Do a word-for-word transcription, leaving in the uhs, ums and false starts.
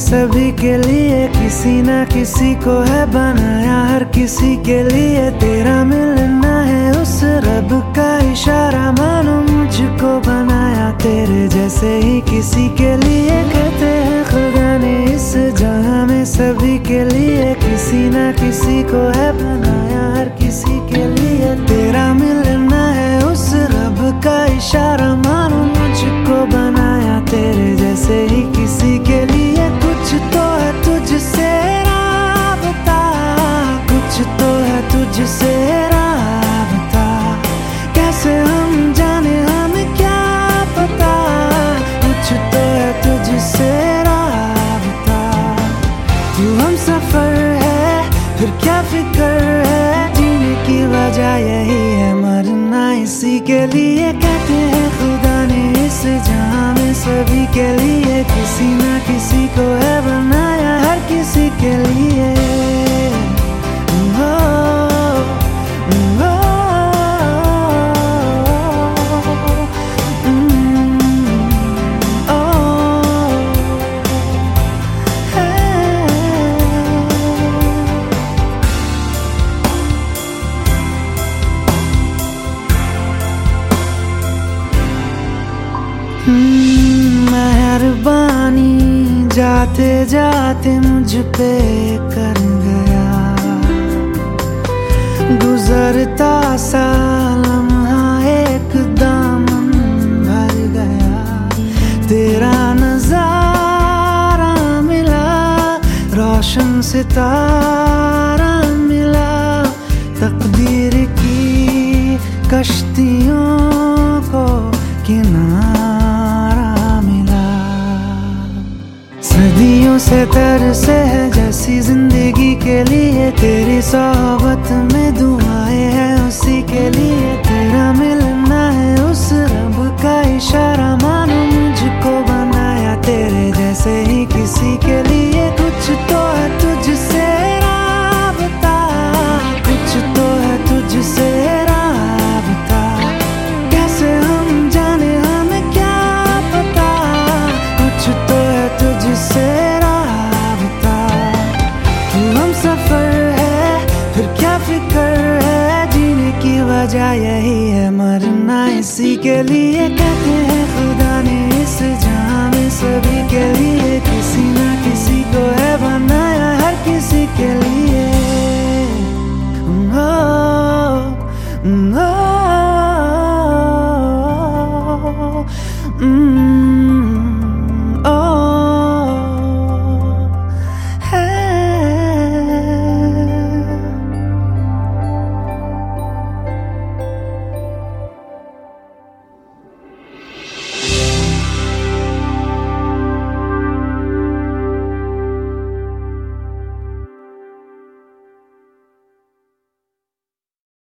सभी के लिए किसी ना किसी को है बनाया, हर किसी के लिए तेरा मिलना है उस रब का इशारा। मानो मुझको बनाया तेरे जैसे ही किसी के लिए, कहते हैं खुदा ने इस जहां में सभी के लिए किसी ना किसी को है बनाया, हर किसी के लिए तेरा मिलना है उस रब का इशारा। मानो मुझको बनाया तेरे जैसे ही किसी के लिए, कुछ तो है तुझसे राबता, कुछ तो है तुझसे राबता, कैसे हम जाने हमें क्या पता, कुछ तो है तुझसे राबता। तू हम सफर है फिर क्या फिक्र है, जीने की वजह यही है मरना इसी के लिए। कहते हैं खुदा ने इस जहां में सभी के लिए किसी ना किसी को है बनाया, हर किसी के लिए। ओ, ओ, ओ, मेहरबानी जाते जाते मुझ पे कर गया, गुजरता सा लम्हा एक दामन भर गया, तेरा नजारा मिला, रोशन सितारा मिला, तकदीर की कश्तियों को किनारा मिला। सदियों से तरसे है जैसी जिंदगी के लिए, तेरी सोहबत में दुआएं हैं उसी के लिए, तेरा मिलना है उस रब का इशारा। मानो मुझको बनाया तेरे जैसे ही किसी के लिए, कुछ तो है तुझसे राबता, कुछ तो है तुझसे राबता, कैसे हम जाने हमें क्या पता, कुछ तो है तुझसे राबता। तू हम सफर है फिर क्या फिक्र है, जीने की वजह यही है मरना इसी के लिए। कहते हैं